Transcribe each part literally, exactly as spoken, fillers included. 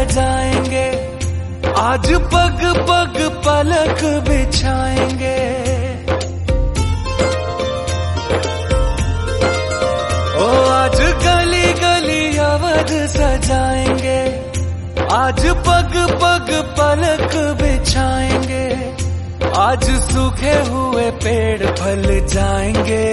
सजाएंगे, आज पग पग पलक बिछाएंगे। ओ आज गली गली अवध सजाएंगे, आज पग पग पलक बिछाएंगे। आज सूखे हुए पेड़ फल जाएंगे,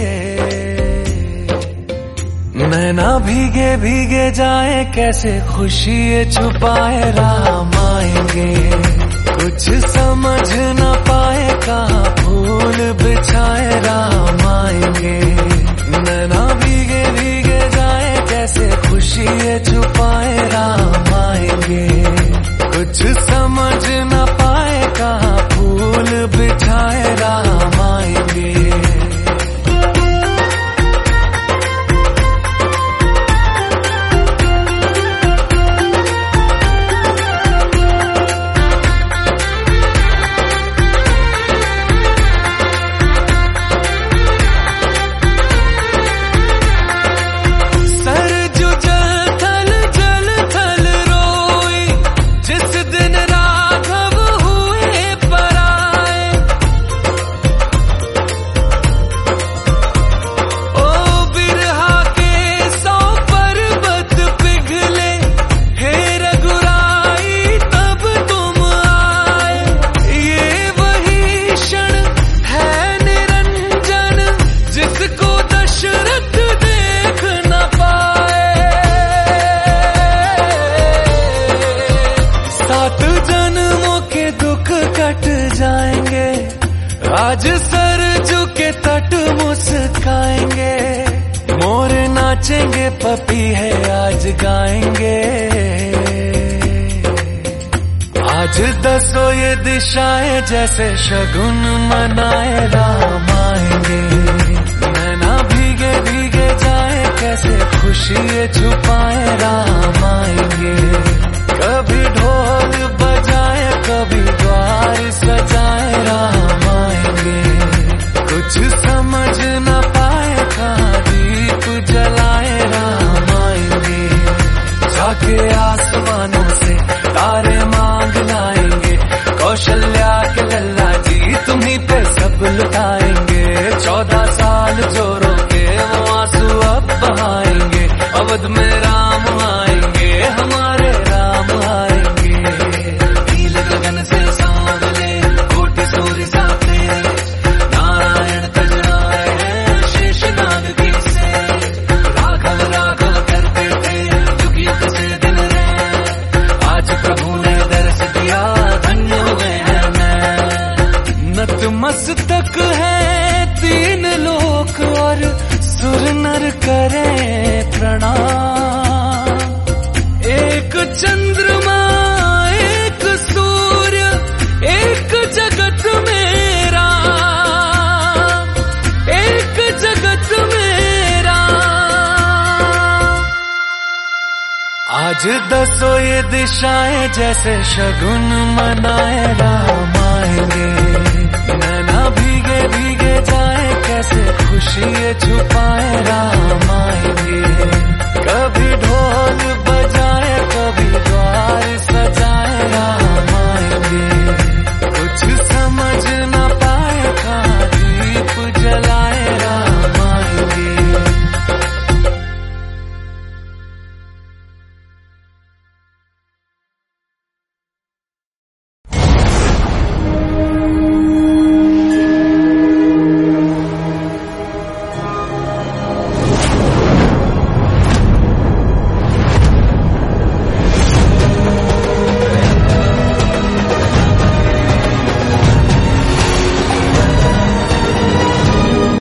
नैना भीगे भीगे जाए कैसे खुशी छुपाए राम आएंगे। कुछ समझ न पाए कहाँ फूल बिछाए राम आएंगे। नैना भीगे भीगे जाए कैसे खुशी छुपाए राम आएंगे। कुछ समझ न पाए कहाँ फूल बिछाए राम आएंगे। आज सर झुके तट मुस्काएंगे, मोर नाचेंगे पपी है आज गाएंगे। आज दसो ये दिशाएं जैसे शगुन मनाए राम आएंगे। नैना भीगे भीगे जाए कैसे खुशी छुपाए राम आएंगे। कभी ढोल बजाए कभी द्वार सजाए राम आएंगे। कुछ समझ न पाए कहाँ दीप जलाए राम आएंगे। जाके आसमानों से तारे मांग लाएंगे, कौशल्या के लल्ला जी तुम्हीं पे सब लुटाएंगे। चौदह साल जो रोके वो आंसू अब बहाएंगे। अवध में राम आएंगे, हमारे राम आएंगे। नील गगन से सांवले कोटि सूर्य साथे, नारायण तज आए हैं शेष नाग की से। राघव राघव करते थे युग युग से दिन रे, आज प्रभु ने दर्श दिया धन्य हुए हैं मैं। नतमस्तक है तीन लोक और सुर नर करें प्रणाम। एक चंद्रमा एक सूर्य एक जगत मेरा, एक जगत मेरा। आज दसो ये दिशाएं जैसे शगुन मनाए राम आएंगे। नैना भीगे भीगे जाए कैसे खुशी छुपाए